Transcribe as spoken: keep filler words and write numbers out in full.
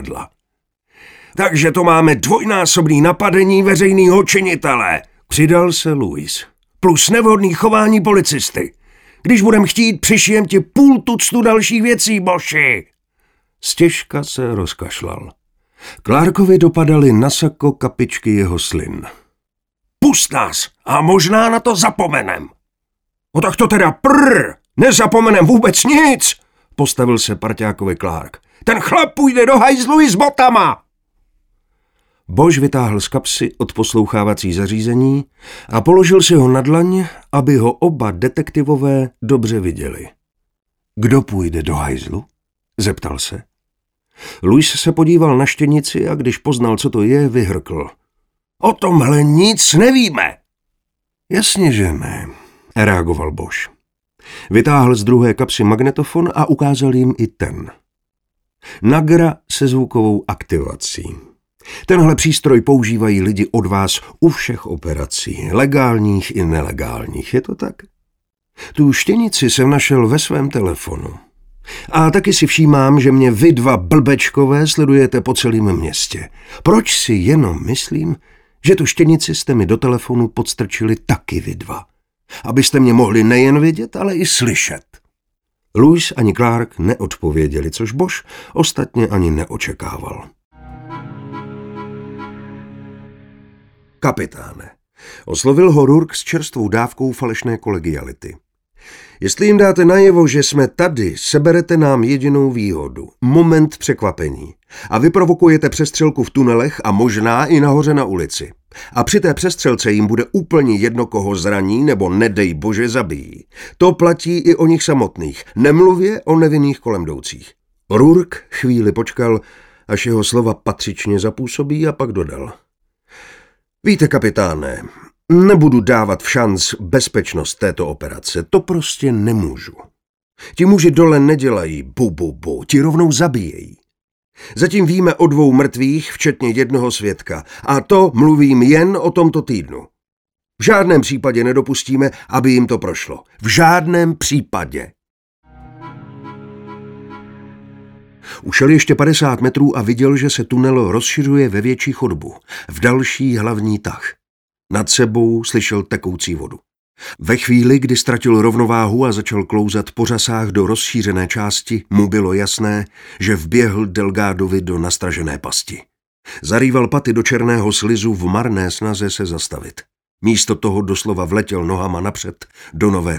letadla. Takže to máme dvojnásobný napadení veřejného činitele, přidal se Louis. Plus nevhodný chování policisty. Když budem chtít, přišijem ti půl tuctu dalších věcí, boši. Stěžka se rozkašlal. Clarkovi dopadaly na sako kapičky jeho slin. Pust nás a možná na to zapomenem. No tak to teda prr, nezapomenem vůbec nic, postavil se parťákovi Clark. Ten chlap půjde do hajzlu i s botama. Bož vytáhl z kapsy odposlouchávací zařízení a položil si ho na dlaň, aby ho oba detektivové dobře viděli. Kdo půjde do hajzlu? Zeptal se. Louis se podíval na štěnici a když poznal, co to je, vyhrkl. O tomhle nic nevíme. Jasně, že ne, reagoval Bož. Vytáhl z druhé kapsy magnetofon a ukázal jim i ten. Nagra se zvukovou aktivací. Tenhle přístroj používají lidi od vás u všech operací, legálních i nelegálních, je to tak? Tu štěnici jsem našel ve svém telefonu. A taky si všímám, že mě vy dva blbečkové sledujete po celém městě. Proč si jenom myslím, že tu štěnici jste mi do telefonu podstrčili taky vy dva? Abyste mě mohli nejen vidět, ale i slyšet. Louis ani Clark neodpověděli, což Bož ostatně ani neočekával. Kapitáne, oslovil ho Rourke s čerstvou dávkou falešné kolegiality. Jestli jim dáte najevo, že jsme tady, seberete nám jedinou výhodu, moment překvapení. A vyprovokujete přestřelku v tunelech a možná i nahoře na ulici. A při té přestřelce jim bude úplně jedno, koho zraní nebo nedej bože zabijí. To platí i o nich samotných, nemluvě o nevinných kolem jdoucích. Rourke chvíli počkal, až jeho slova patřičně zapůsobí a pak dodal. Víte, kapitáne, nebudu dávat v šanc bezpečnost této operace, to prostě nemůžu. Ti muži dole nedělají bu, bu, bu, ti rovnou zabíjejí. Zatím víme o dvou mrtvých, včetně jednoho svědka, a to mluvím jen o tomto týdnu. V žádném případě nedopustíme, aby jim to prošlo. V žádném případě. Ušel ještě padesát metrů a viděl, že se tunel rozšiřuje ve větší chodbu, v další hlavní tah. Nad sebou slyšel tekoucí vodu. Ve chvíli, kdy ztratil rovnováhu a začal klouzat po řasách do rozšířené části, mu bylo jasné, že vběhl Delgadovi do nastražené pasti. Zarýval paty do černého slizu v marné snaze se zastavit. Místo toho doslova vletěl nohama napřed do nové